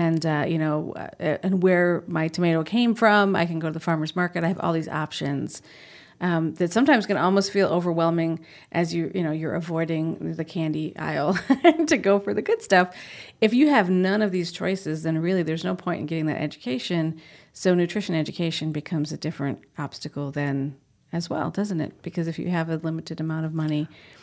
where my tomato came from. I can go to the farmer's market. I have all these options. That sometimes can almost feel overwhelming as you're avoiding the candy aisle to go for the good stuff. If you have none of these choices, then really there's no point in getting that education. So nutrition education becomes a different obstacle then as well, doesn't it? Because if you have a limited amount of money,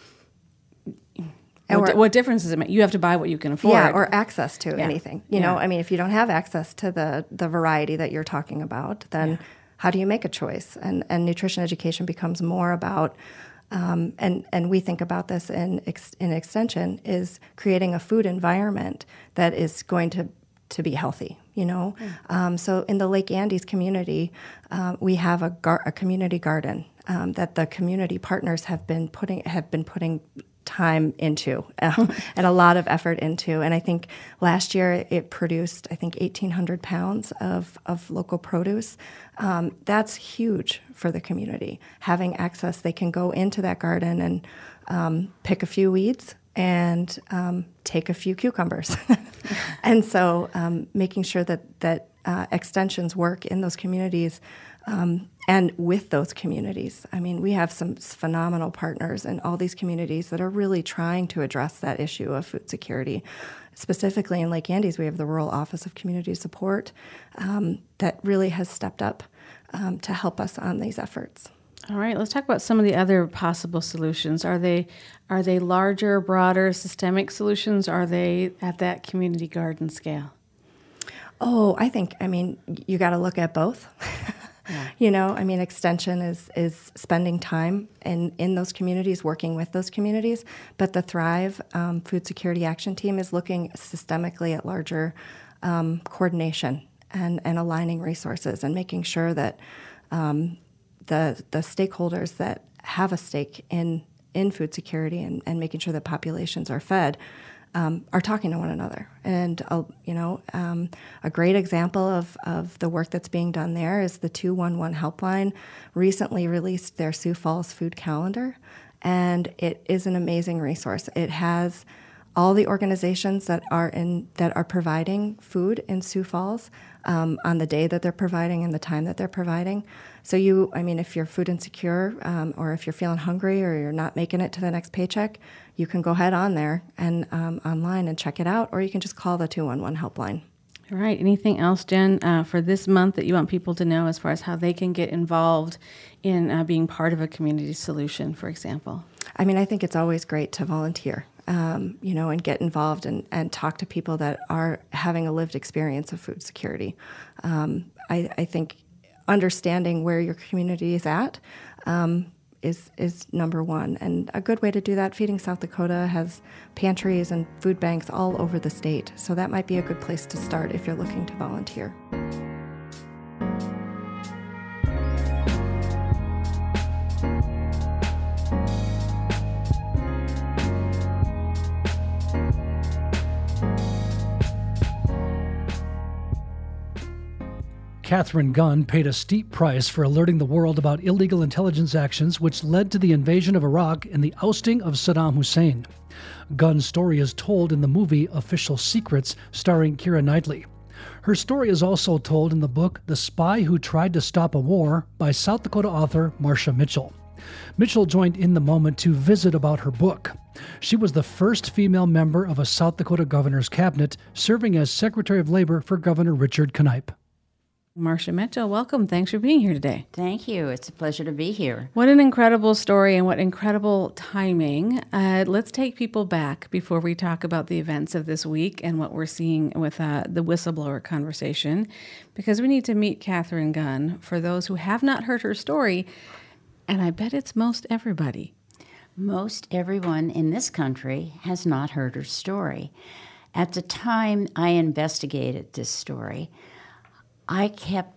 what difference does it make? You have to buy what you can afford. Yeah, or access to anything. If you don't have access to the variety that you're talking about, then how do you make a choice? And nutrition education becomes more about, and we think about this in Extension, is creating a food environment that is going to be healthy. So in the Lake Andes community, we have a community garden that the community partners have been putting time into and a lot of effort into. And I think last year it produced, 1,800 pounds of local produce. That's huge for the community. Having access, they can go into that garden and pick a few weeds and take a few cucumbers. And so making sure that extensions work in those communities and with those communities. I mean, we have some phenomenal partners in all these communities that are really trying to address that issue of food security. Specifically in Lake Andes, we have the Rural Office of Community Support that really has stepped up to help us on these efforts. All right, let's talk about some of the other possible solutions. Are they larger, broader, systemic solutions? Are they at that community garden scale? Oh, I mean, you got to look at both. Yeah. Extension is spending time in those communities, working with those communities. But the Thrive Food Security Action Team is looking systemically at larger coordination and aligning resources and making sure that the stakeholders that have a stake in food security and making sure that populations are fed are talking to one another. And, a great example of the work that's being done there is the 211 Helpline recently released their Sioux Falls food calendar, and it is an amazing resource. It has all the organizations that are providing food in Sioux Falls on the day that they're providing and the time that they're providing. So if you're food insecure or if you're feeling hungry or you're not making it to the next paycheck, you can go ahead on there and online and check it out, or you can just call the 211 helpline. All right. Anything else, Jen, for this month that you want people to know as far as how they can get involved in being part of a community solution, for example? I think it's always great to volunteer. And get involved and talk to people that are having a lived experience of food security. I think understanding where your community is at is number one. And a good way to do that, Feeding South Dakota has pantries and food banks all over the state. So that might be a good place to start if you're looking to volunteer. Katharine Gun paid a steep price for alerting the world about illegal intelligence actions which led to the invasion of Iraq and the ousting of Saddam Hussein. Gun's story is told in the movie Official Secrets, starring Keira Knightley. Her story is also told in the book The Spy Who Tried to Stop a War by South Dakota author Marcia Mitchell. Mitchell joined In the Moment to visit about her book. She was the first female member of a South Dakota governor's cabinet, serving as Secretary of Labor for Governor Richard Knipe. Marcia Mitchell, welcome. Thanks for being here today. Thank you. It's a pleasure to be here. What an incredible story and what incredible timing. Let's take people back before we talk about the events of this week and what we're seeing with the whistleblower conversation, because we need to meet Katharine Gun for those who have not heard her story, and I bet it's most everybody. Most everyone in this country has not heard her story. At the time I investigated this story, I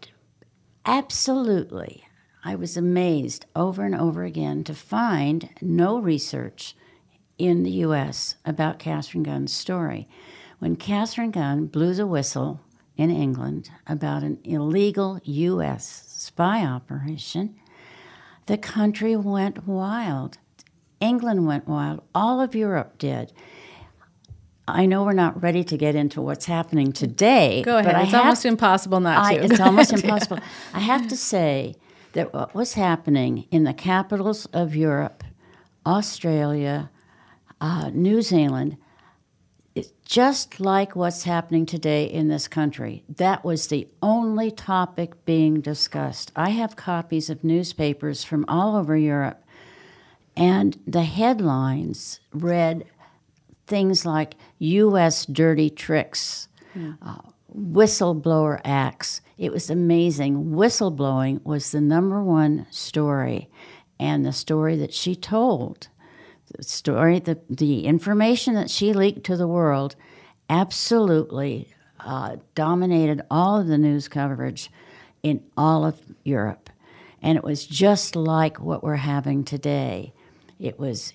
was amazed over and over again to find no research in the U.S. about Katharine Gun's story. When Katharine Gun blew the whistle in England about an illegal U.S. spy operation, the country went wild. England went wild. All of Europe did. I know we're not ready to get into what's happening today. Go ahead. It's almost impossible not to. It's almost impossible. I have to say that what was happening in the capitals of Europe, Australia, New Zealand, it's just like what's happening today in this country. That was the only topic being discussed. I have copies of newspapers from all over Europe, and the headlines read things like U.S. dirty tricks, whistleblower acts. It was amazing. Whistleblowing was the number one story, and the story that she told, the information that she leaked to the world absolutely dominated all of the news coverage in all of Europe. And it was just like what we're having today. It was,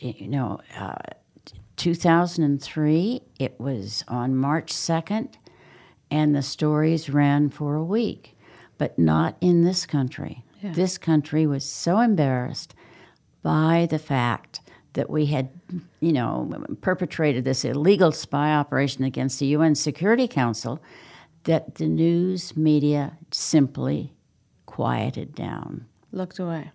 2003, it was on March 2nd, and the stories ran for a week, but not in this country. Yeah. This country was so embarrassed by the fact that we had, perpetrated this illegal spy operation against the UN Security Council that the news media simply quieted down. Looked away.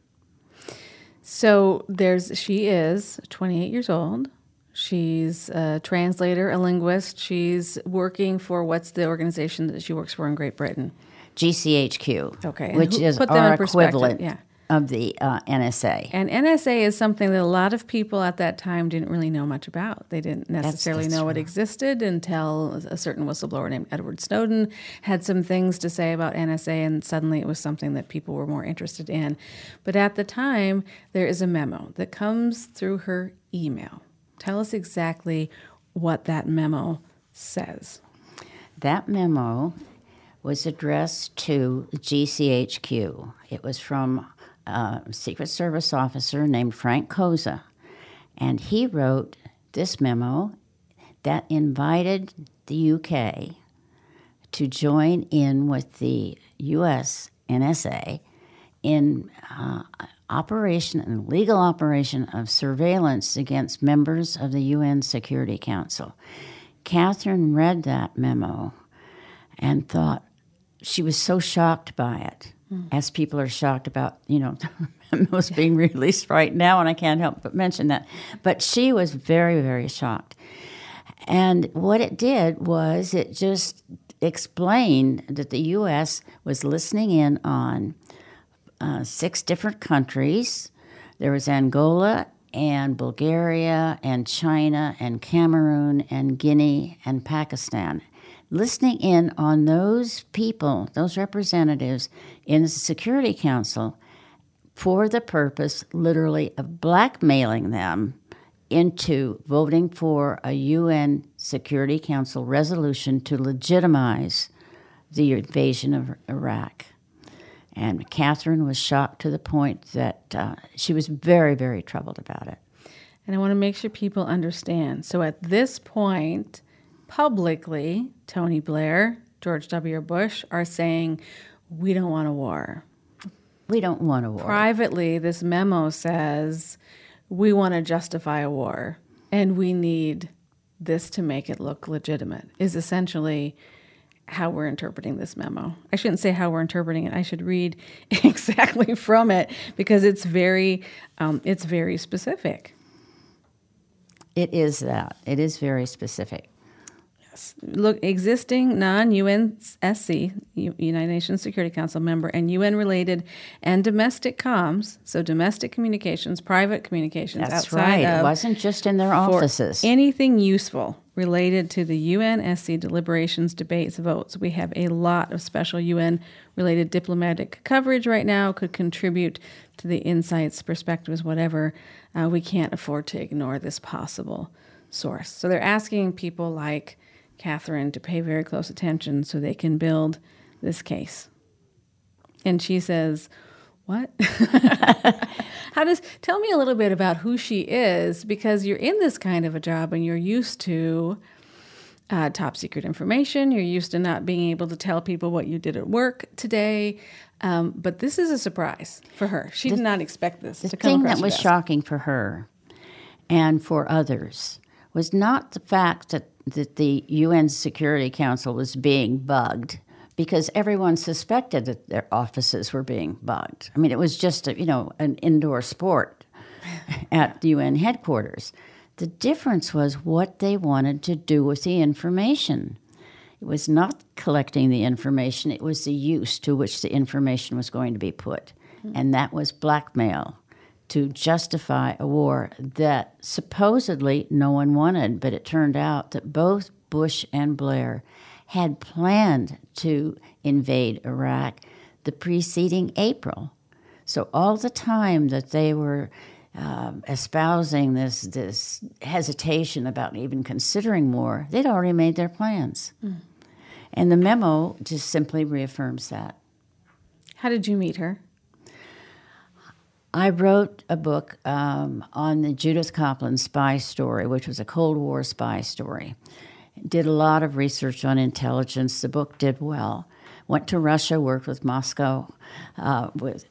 So she is 28 years old. She's a translator, a linguist. She's working for, what's the organization that she works for in Great Britain? GCHQ, okay, which is our equivalent of the NSA. And NSA is something that a lot of people at that time didn't really know much about. They didn't necessarily know it existed until a certain whistleblower named Edward Snowden had some things to say about NSA, and suddenly it was something that people were more interested in. But at the time, there is a memo that comes through her email. Tell us exactly what that memo says. That memo was addressed to GCHQ. It was from a Secret Service officer named Frank Koza, and he wrote this memo that invited the UK to join in with the US NSA in operation and legal operation of surveillance against members of the UN Security Council. Catherine read that memo and thought she was so shocked by it, as people are shocked about, memos being released right now, and I can't help but mention that. But she was very, very shocked. And what it did was it just explained that the U.S. was listening in on 6 different countries. There was Angola and Bulgaria and China and Cameroon and Guinea and Pakistan, listening in on those people, those representatives in the Security Council for the purpose, literally, of blackmailing them into voting for a UN Security Council resolution to legitimize the invasion of Iraq. And Catherine was shocked to the point that she was very, very troubled about it. And I want to make sure people understand. So at this point, publicly, Tony Blair, George W. Bush are saying, we don't want a war. We don't want a war. Privately, this memo says, we want to justify a war, and we need this to make it look legitimate, is essentially how we're interpreting this memo. I shouldn't say how we're interpreting it. I should read exactly from it, because it's very specific. It is that. It is very specific. Look, existing non-UNSC, United Nations Security Council member, and UN-related and domestic comms, so domestic communications, private communications That's outside right. of... It wasn't just in their offices. Anything useful related to the UNSC deliberations, debates, votes. We have a lot of special UN-related diplomatic coverage right now, could contribute to the insights, perspectives, whatever. We can't afford to ignore this possible source. So they're asking people like Catherine to pay very close attention so they can build this case. And she says, what? Tell me a little bit about who she is, because you're in this kind of a job and you're used to top secret information. You're used to not being able to tell people what you did at work today. But this is a surprise for her. She did not expect this to come across her desk. The thing that was shocking for her and for others was not the fact that the UN Security Council was being bugged, because everyone suspected that their offices were being bugged. I mean, it was just an indoor sport at the UN headquarters. The difference was what they wanted to do with the information. It was not collecting the information, it was the use to which the information was going to be put. And that was blackmail to justify a war that supposedly no one wanted, but it turned out that both Bush and Blair had planned to invade Iraq the preceding April. So all the time that they were espousing this hesitation about even considering war, they'd already made their plans. And the memo just simply reaffirms that. How did you meet her? I wrote a book on the Judith Copeland spy story, which was a Cold War spy story. Did a lot of research on intelligence. The book did well. Went to Russia, worked with Moscow, with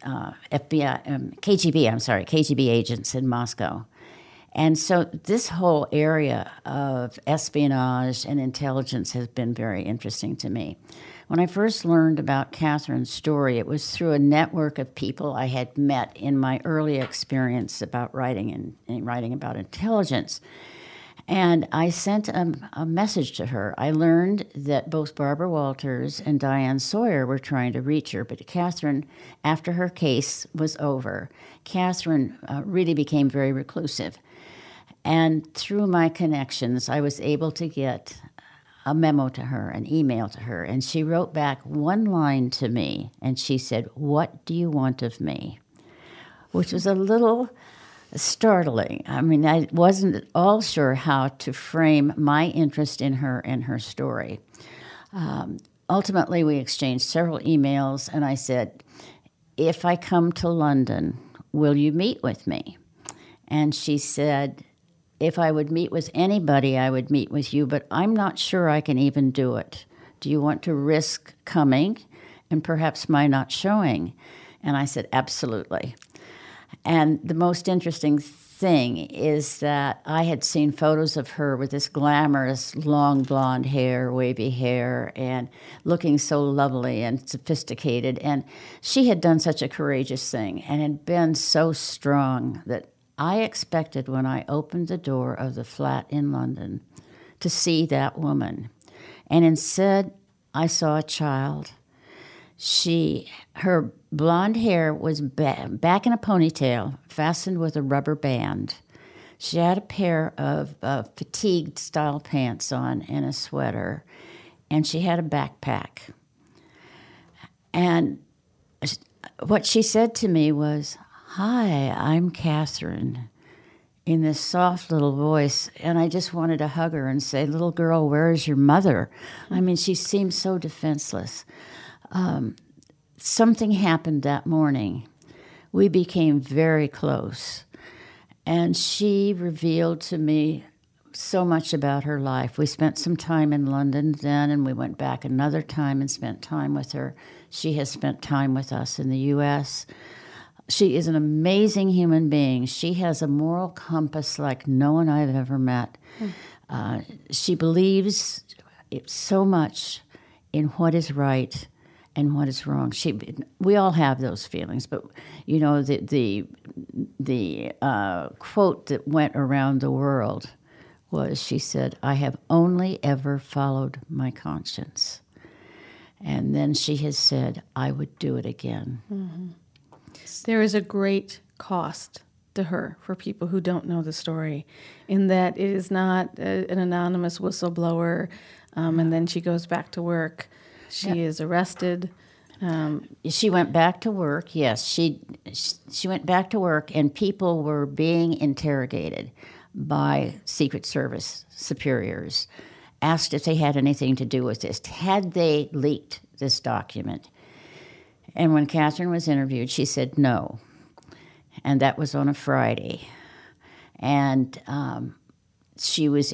KGB agents in Moscow. And so this whole area of espionage and intelligence has been very interesting to me. When I first learned about Catherine's story, it was through a network of people I had met in my early experience about writing and writing about intelligence. And I sent a message to her. I learned that both Barbara Walters and Diane Sawyer were trying to reach her, but Catherine, after her case was over, Catherine really became very reclusive. And through my connections, I was able to get a memo to her, an email to her, and she wrote back one line to me, and she said, "What do you want of me?" Which was a little startling. I mean, I wasn't at all sure how to frame my interest in her and her story. Ultimately, we exchanged several emails, and I said, "If I come to London, will you meet with me?" And she said, "If I would meet with anybody, I would meet with you, but I'm not sure I can even do it. Do you want to risk coming and perhaps my not showing?" And I said, "Absolutely." And the most interesting thing is that I had seen photos of her with this glamorous, long blonde hair, wavy hair, and looking so lovely and sophisticated. And she had done such a courageous thing and had been so strong that I expected when I opened the door of the flat in London to see that woman. And instead, I saw a child. Her blonde hair was back in a ponytail, fastened with a rubber band. She had a pair of fatigue-style pants on and a sweater, and she had a backpack. And what she said to me was, "Hi, I'm Catherine," in this soft little voice, and I just wanted to hug her and say, "Little girl, where is your mother?" I mean, she seemed so defenseless. Something happened that morning. We became very close, and she revealed to me so much about her life. We spent some time in London then, and we went back another time and spent time with her. She has spent time with us in the U.S., She is an amazing human being. She has a moral compass like no one I've ever met. She believes so much in what is right and what is wrong. We all have those feelings, but you know the quote that went around the world was, she said, "I have only ever followed my conscience," and then she has said, "I would do it again." Mm-hmm. There is a great cost to her for people who don't know the story, in that it is not an anonymous whistleblower, and then she goes back to work. She is arrested. She went back to work, yes. She went back to work, and people were being interrogated by Secret Service superiors, asked if they had anything to do with this. Had they leaked this document? And when Catherine was interviewed, she said no. And that was on a Friday. And she was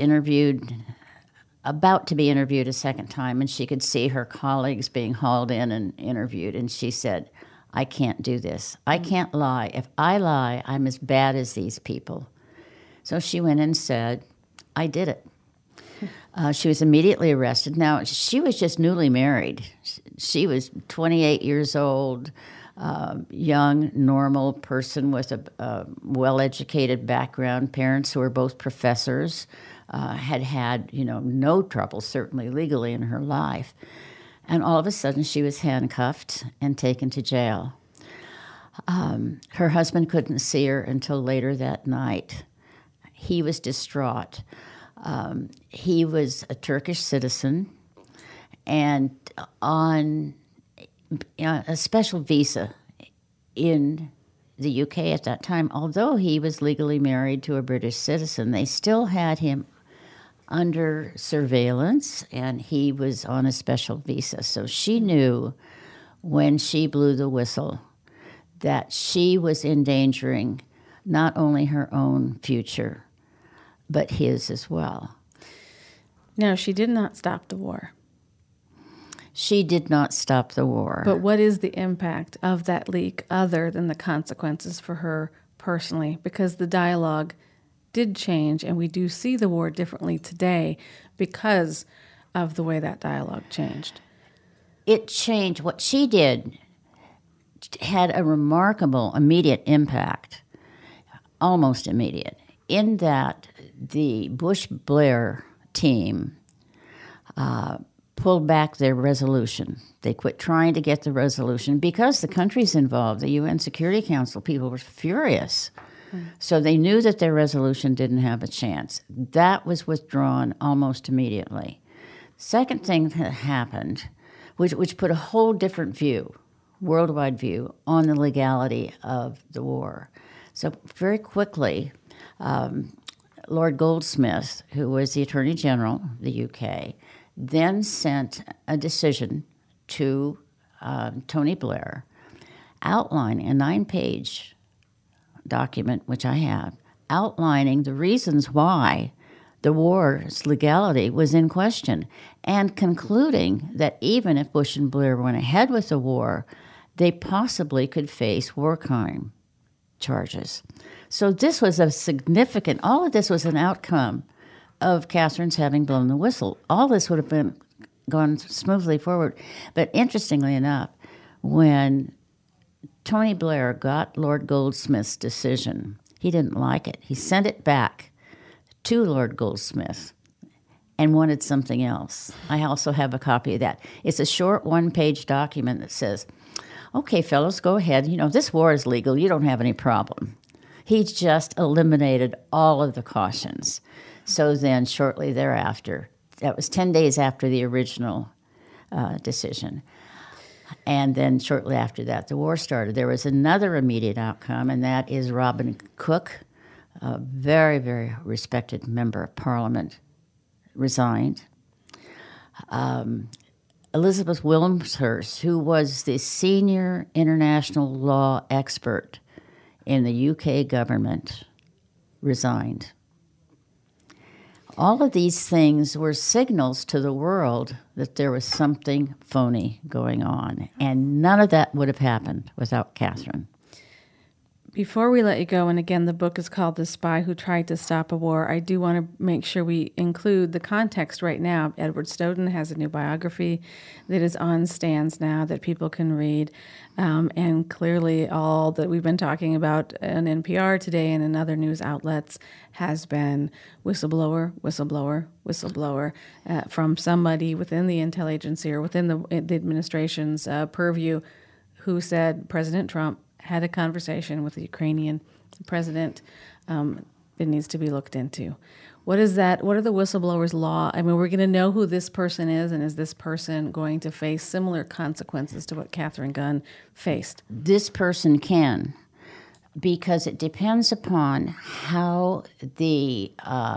about to be interviewed a second time, and she could see her colleagues being hauled in and interviewed. And she said, "I can't do this. I can't lie. If I lie, I'm as bad as these people." So she went and said, "I did it." She was immediately arrested. Now, she was just newly married. She was 28 years old, young, normal person with a well-educated background. Parents who were both professors, had no trouble, certainly legally, in her life. And all of a sudden, she was handcuffed and taken to jail. Her husband couldn't see her until later that night. He was distraught. He was a Turkish citizen and on a special visa in the UK at that time. Although he was legally married to a British citizen, they still had him under surveillance, and he was on a special visa. So she knew when she blew the whistle that she was endangering not only her own future, but his as well. Now, she did not stop the war. She did not stop the war. But what is the impact of that leak other than the consequences for her personally? Because the dialogue did change, and we do see the war differently today because of the way that dialogue changed. it changed. What she did had a remarkable immediate impact, almost immediate, in that the Bush-Blair team pulled back their resolution. They quit trying to get the resolution because the countries involved, the UN Security Council people, were furious. So they knew that their resolution didn't have a chance. That was withdrawn almost immediately. Second thing that happened, which put a whole different view, worldwide view, on the legality of the war. So very quickly, Lord Goldsmith, who was the Attorney General of the UK, then sent a decision to Tony Blair outlining a 9-page document, which I have, outlining the reasons why the war's legality was in question, and concluding that even if Bush and Blair went ahead with the war, they possibly could face war crime charges. So this was a significant, all of this was an outcome of Catherine's having blown the whistle. All this would have gone smoothly forward. But interestingly enough, when Tony Blair got Lord Goldsmith's decision, he didn't like it. He sent it back to Lord Goldsmith and wanted something else. I also have a copy of that. It's a short 1-page document that says, okay, fellows, go ahead. You know, this war is legal. You don't have any problem. He just eliminated all of the cautions. So then shortly thereafter, that was 10 days after the original decision, and then shortly after that, the war started. There was another immediate outcome, and that is Robin Cook, a very, very respected member of Parliament, resigned. Elizabeth Wilmshurst, who was the senior international law expert in the UK government, resigned. All of these things were signals to the world that there was something phony going on, and none of that would have happened without Catherine. Before we let you go, and again, the book is called The Spy Who Tried to Stop a War, I do want to make sure we include the context right now. Edward Snowden has a new biography that is on stands now that people can read. And clearly all that we've been talking about on NPR today and in other news outlets has been whistleblower, whistleblower, whistleblower from somebody within the intel agency or within the administration's purview who said President Trump had a conversation with the Ukrainian president. It needs to be looked into. What is that? What are the whistleblowers' law? I mean, we're going to know who this person is, and is this person going to face similar consequences to what Catherine Gunn faced? This person can, because it depends upon how the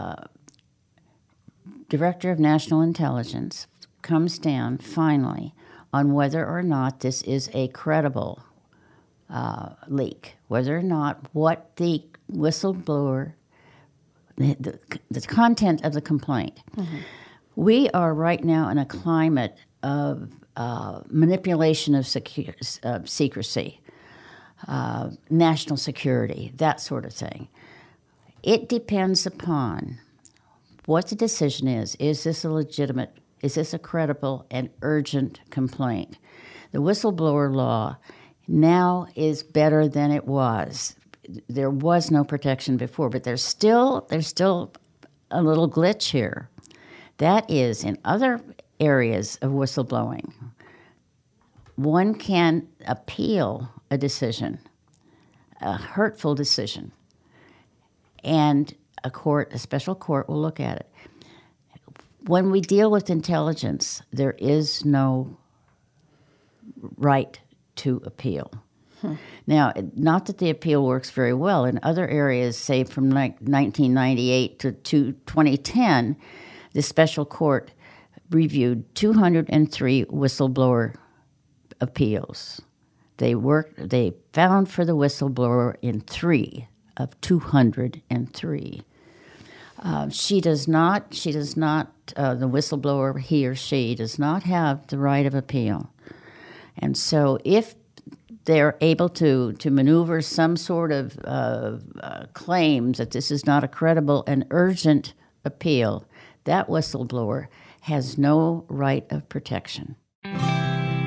Director of National Intelligence comes down finally on whether or not this is a credible leak, whether or not what the whistleblower, the content of the complaint. Mm-hmm. We are right now in a climate of manipulation of secrecy, national security, that sort of thing. It depends upon what the decision is. Is this a legitimate, is this a credible and urgent complaint? The whistleblower law now is better than it was. There was no protection before, but there's still a little glitch here. That is, in other areas of whistleblowing, one can appeal a decision, a hurtful decision, and a special court will look at it. When we deal with intelligence, there is no right to appeal. Now, not that the appeal works very well. In other areas, say from 1998 to 2010, the special court reviewed 203 whistleblower appeals. They found for the whistleblower in 3 of 203. She does not, the whistleblower, he or she, does not have the right of appeal. And so if they're able to maneuver some sort of claims that this is not a credible and urgent appeal, that whistleblower has no right of protection.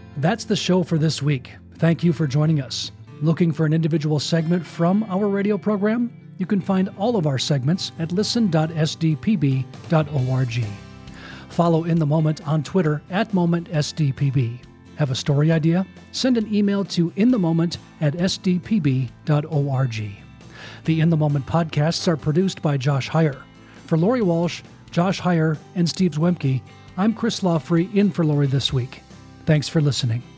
That's the show for this week. Thank you for joining us. Looking for an individual segment from our radio program? You can find all of our segments at listen.sdpb.org. Follow In the Moment on Twitter at MomentSDPB. Have a story idea? Send an email to inthemoment@sdpb.org. The In the Moment podcasts are produced by Josh Heyer. For Lori Walsh, Josh Heyer, and Steve Zwemke, I'm Chris Lawfrey in for Lori this week. Thanks for listening.